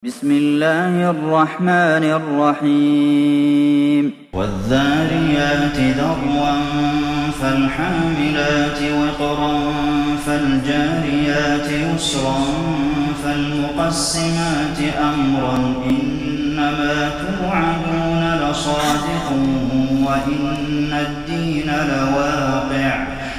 بسم الله الرحمن الرحيم والذاريات ذروا فالحاملات وقرا فالجاريات يسرا فالمقسمات أمرا إنما توعدون لصادق وإن الدين لواقع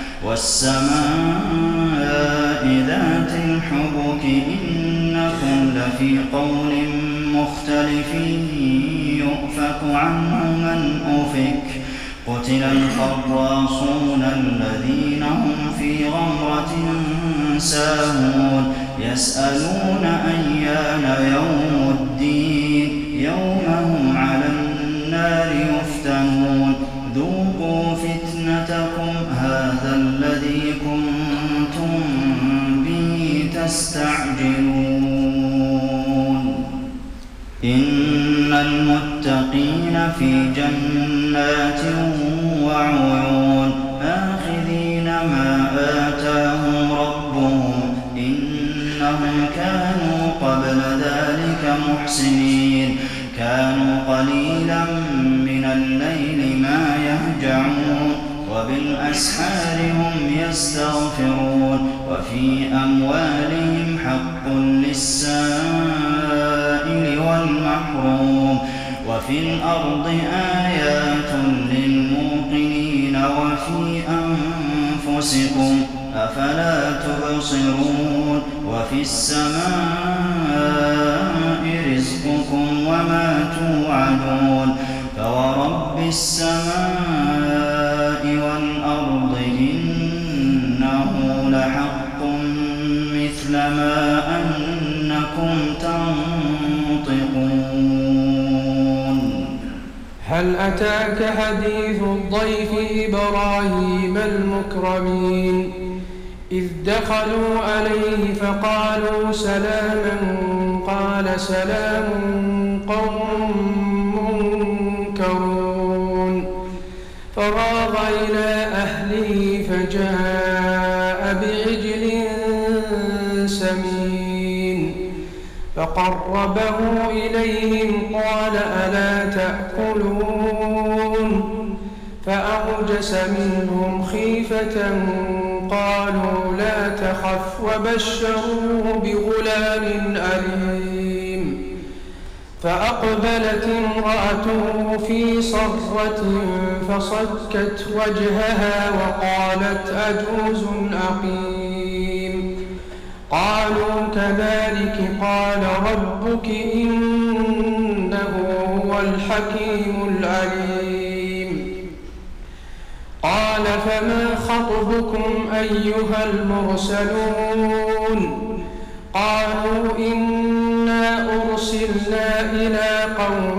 والسماء ذات الحبك إنكم لفي قول مختلف يؤفك عنه من أفك قتل الخراصون الذين هم في غمرة ساهون يسألون أيان يوم الدين يوم هم على النار يفتنون ذوقوا فتنتكم هذا الذي كنتم به تستعجلون إن المتقين في جنات وعيون آخذين ما آتاهم ربهم إنهم كانوا قبل ذلك محسنين كانوا قليلا من الليل ما يهجعون وبالأسحار هم يستغفرون وفي أموالهم حق للسائل والمحروم وفي الأرض آيات للموقنين وفي أنفسكم أفلا تبصرون وفي السماء رزقكم وما توعدون فورب السماء والأرض إنه لحق مثل ما أنكم تنطقون هل أتاك حديث الضيف إبراهيم المكرمين إذ دخلوا عليه فقالوا سلاما قال سلام قوم منكرون فراغ إلى أهله فجاء بعجل سمين فقربه إليهم قال ألا تأكلون فأوجس منهم خيفة قالوا لا تخف وبشروه بغلام أليم فأقبلت امرأته في صرة فصكت وجهها وقالت أجوز أقيم قالوا كذلك قال ربك إنه هو الحكيم العليم قال فما خطبكم أيها المرسلون قالوا إنا أرسلنا إلى قوم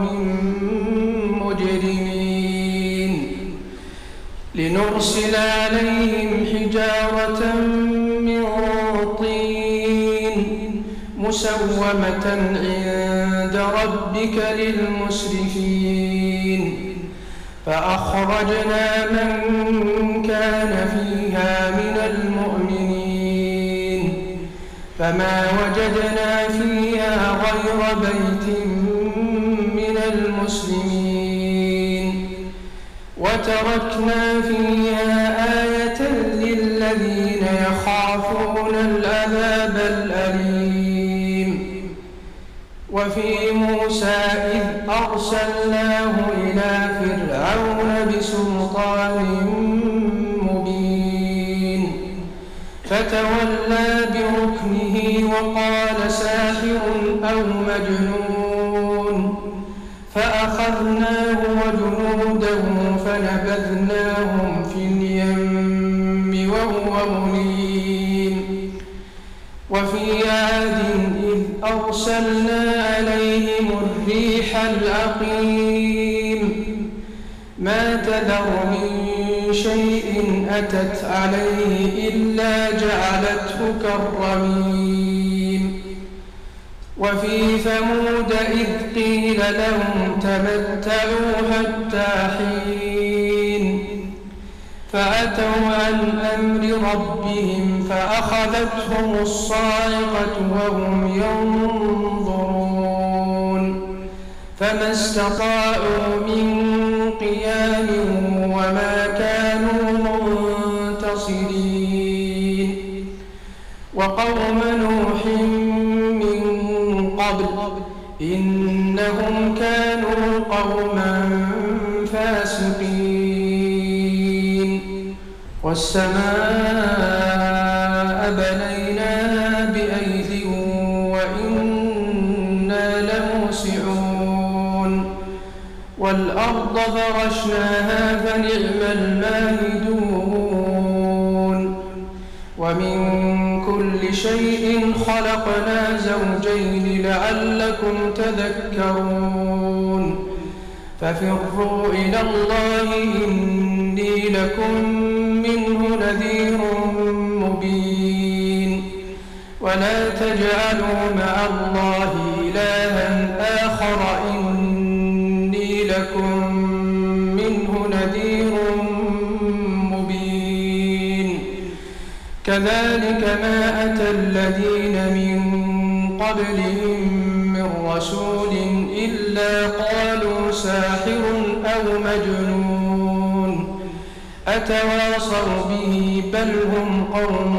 مجرمين لنرسل عليهم حجارة من طين مسومة عند ربك للمسرفين فأخرجنا من كان فيها من المؤمنين فما وجدنا فيها غير بيت من المسلمين وتركنا فيها آية للذين يخافون العذاب الأليم وفي موسى إذ أرسلناه إلى فرعون بسلطان مبين فتولى بركنه وقال ساحر أو مجنون فأخذناه وجنوده فنبذناهم في اليم وهو مليم وفي عاد إذ أرسلنا عليهم الريح العقيم ما تذر من شيء أتت عليه إلا جعلته كالرميم وفي ثمود إذ قيل لهم تمتعوا حتى حين فأتوا عن أمر ربهم فأخذتهم الصاعقة وهم ينظرون فما استطاعوا من قيام وما كانوا منتصرين وقوم نوح من قبل إنهم كانوا قوما فاسقين والسماء بنيناها بأيد وإنا لموسعون والأرض فرشناها فنعم الماهدون ومن كل شيء خلقنا زوجين لعلكم تذكرون ففروا إلى الله إني لكم منه نذير مبين ولا تجعلوا مع الله إلها آخر إني لكم منه نذير مبين كذلك ما أتى الذين من قبلهم من رسول إلا قالوا ساحر أو مجنون أتواصوا به بل هم قوم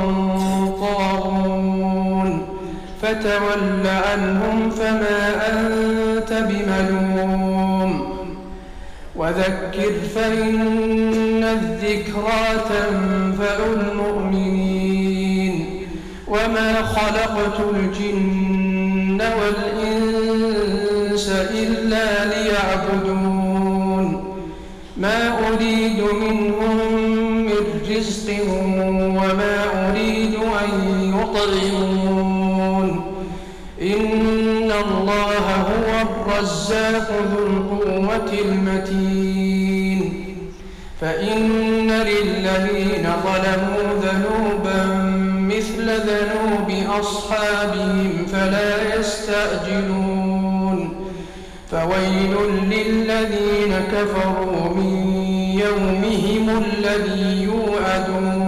طاغون فتول عنهم فما أنت بملوم وذكر فإن الذكرى تنفع المؤمنين وما خلقت الجن والإنس إلا ليعبدون ما أريد منهم من رزق وما أريد أن يطعمون إن الله هو الرزاق ذو القوة المتين فإن للذين ظلموا ذنوبا مثل ذنوب أصحابهم فلا يستعجلون فويل للذين كفروا من يومهم الذي يوعدون